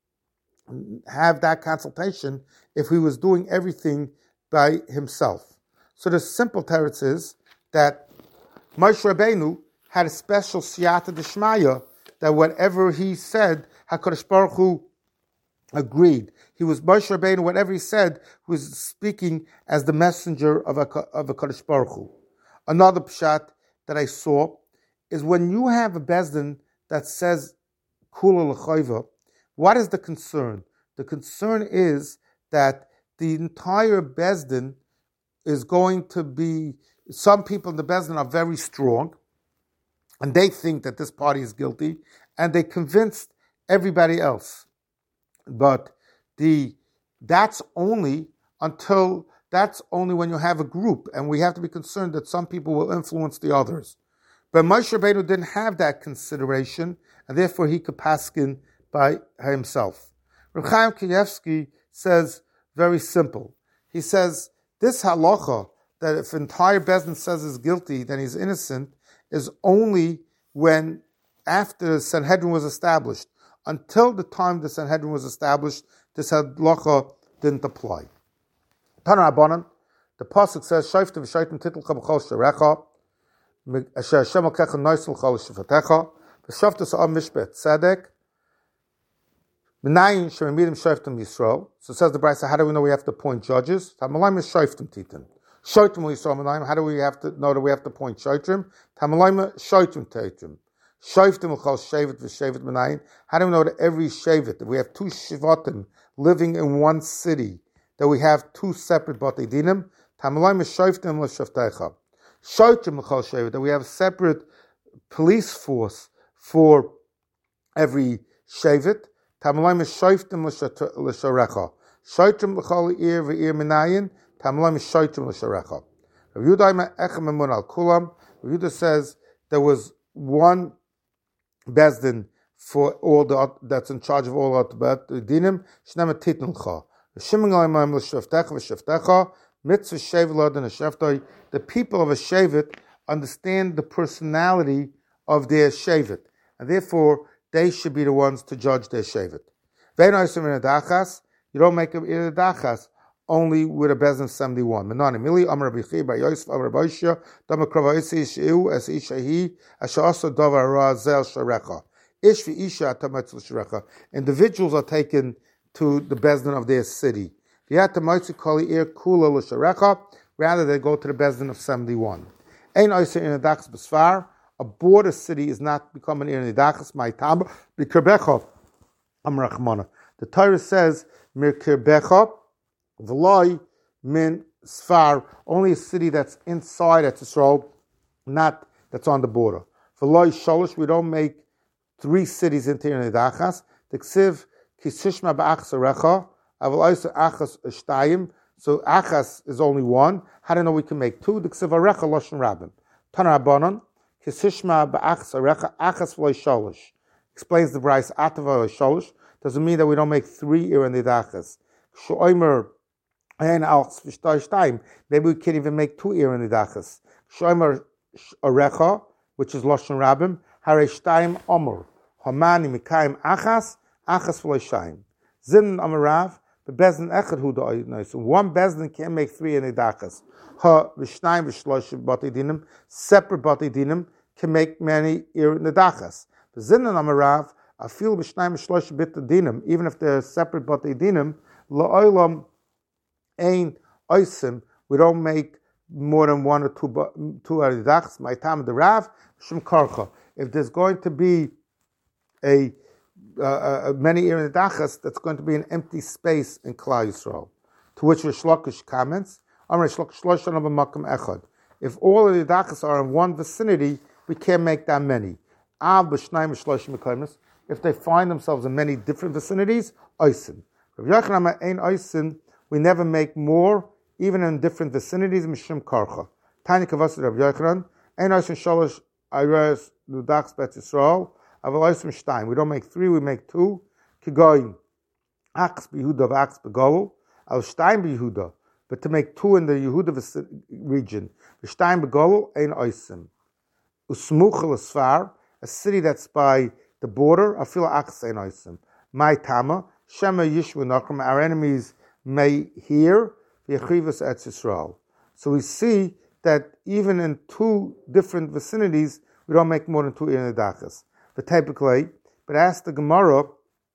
have that consultation if he was doing everything by himself? So the simple teretz is that Moshe Rabbeinu had a special siyata d'shmaya that whatever he said, HaKadosh Baruch Hu agreed. He was Moshe Rabbeinu, whatever he said, was speaking as the messenger of a of a Kadosh Baruch Hu. Another pshat that I saw is when you have a bezdin that says kula l'chayva, what is the concern? The concern is that the entire bezdin is going to be, some people in the bezdin are very strong, and they think that this party is guilty, and they convinced everybody else. But the that's only until that's only when you have a group, and we have to be concerned that some people will influence the others. But Moshe Rabbeinu didn't have that consideration, and therefore he could paskin by himself. Reb Chaim Kanievsky says very simple. He says this halacha that if entire bezdin says is guilty, then he's innocent, is only when after the Sanhedrin was established. Until the time the Sanhedrin was established, this halacha didn't apply. Tana Rabbanan, the pasuk says, "Shayftim v'shaytim titlcha b'chol sherecha, asher Hashem alkecha noisel chol shefatecha, v'shaftus ha'am mishpet tzedek, Menayin shememidim shayftim Yisrael." So says the Brisa, how do we know we have to appoint judges? Tamalayim is shayftim titin. Shaytim Yisrael Menayin. How do we have to know that we have to appoint shaytim? Tamalayim shaytim titin. Shayftim l'chol shevet v'shevet Menayin. How do we know that every shevet, that we have two shivatim living in one city, that we have two separate batei dinim? Tamalayim is shayftim l'shavtecha. Shaytim l'chol shevet, that we have a separate police force for every shevet. Tamalayim is shayftim l'sharecha. Shaytim l'chol ir v'ir Menayin. Tamalayim is shaytim l'sharecha. Rav Yehuda echem emun al kulam. Rav Yehuda says there was one bezdin for all the that's in charge of all the dinim. Shnema titnulcha. Shimon l'shavtecha v'shavtecha. Mitzvah shevet l'adon ha'shavtoi. The people of a shevet understand the personality of their shevet, and therefore they should be the ones to judge their shevet. You don't make them in a dachas only with a bezdin seventy-one. Menani mili amar bichi by Yosef amar Boshia dama kravaisi shiu as ishahi ashasa davar razel sharecha ish vi isha atamatz sharecha. Individuals are taken to the bezdin of their city. The atamatz kali ir kula l'sharecha. Rather, they go to the bezdin of seventy-one. Ein oiser ir nidachas b'sfar. A border city is not becoming ir nidachas. My tam b'kirbecha amrachmana. The Torah says mir kirbecha v'loi min sfar. Only a city that's inside Eretz Yisrael, not that's on the border. V'loi sholosh. We don't make three cities into ir nidachas. The ksiv kisishma ba'achas arecha. Aval oiser achas shtayim. So achas is only one. How do you know we can make two? The ksiv arecha loshen rabim. Tana Rabbanon, kisishma ba'achas arecha achas v'loi sholosh. Explains the Bryce atava sholosh. Doesn't mean that we don't make three ir nidachas. Shoimer ein alchs v'shtay shtayim. Maybe we can't even make two ir nidachas. Shoimer arecha, which is loshen rabim. Harei shtayim omer. Hamani mikayim achas achas v'loi shayim. Zin amarav. The bezdin echad hu da. So one bezdin can't make three in nidachas. Ha v'shnayim v'shlosh batei dinim, separate batei dinim can make many ir nidachas. The zinan amarav afil v'shnayim v'shlosh batei dinim, even if they're separate batei dinim, la'olam ein oisim. We don't make more than one or two two nidachas. My time the rav shum karcha. If there's going to be a Uh, uh, many ir nidachas, that's going to be an empty space in Klal Yisrael. To which Rish Lakish comments, if all the nidachas are in one vicinity, we can't make that many. If they find themselves in many different vicinities, oisin. We never make more, even in different vicinities, mishum karcha. Tanya kavas Rav Yochanan, ein oisin shalosh ayres nidachas bet Yisrael. We don't make three, we make two. Kigoyin, Aks b'Yehuda v'Aks b'Golul, al Shtayim b'Yehuda. But to make two in the Yehuda region, v'Shtayim b'Golul ein oisim. Usmuch l'Sfar, a city that's by the border, afil Aks ein oisim. My Tama, Shema Yishvu Nakram, our enemies may hear v'Yechrivus Eretz Yisrael. So we see that even in two different vicinities, we don't make more than two ir nidachas. But typically, but ask the Gemara,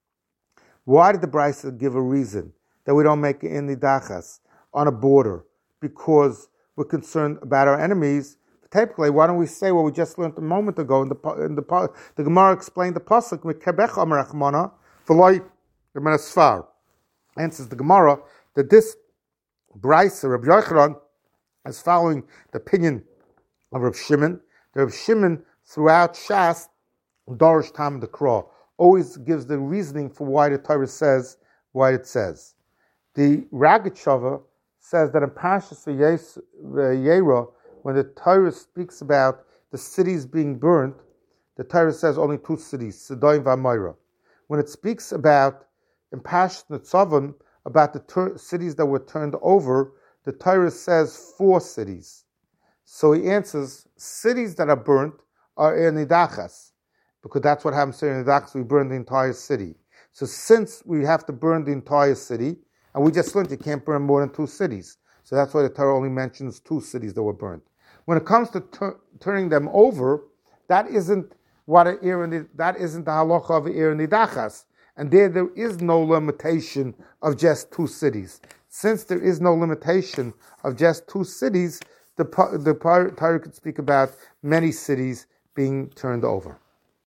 why did the Brisa give a reason that we don't make it in nidachas on a border? Because we're concerned about our enemies. But typically, why don't we say what we just learned a moment ago in the in the the Gemara explained the pasuk with kerbecha amarachmana v'loy l'menasfar. Answers the Gemara that this Brisa, Rabbi Yochanan, is following the opinion of Rav Shimon. The Rav Shimon throughout Shas, Dorish Tam the Kra, always gives the reasoning for why the Torah says what it says. The Rogatchover says that in Parshas Vayera, when the Torah speaks about the cities being burnt, the Torah says only two cities, Sodom and Gomorrah. When it speaks about in Parshas Nitzavim about the ter- cities that were turned over, the Torah says four cities. So he answers, cities that are burnt are in nidachas. Because that's what happens here in the Nidachas, we burn the entire city. So since we have to burn the entire city, and we just learned you can't burn more than two cities. So that's why the Torah only mentions two cities that were burnt. When it comes to tur- turning them over, that isn't what a ir that isn't the halacha of ir nidachas. And there there is no limitation of just two cities. Since there is no limitation of just two cities, the the Torah could speak about many cities being turned over.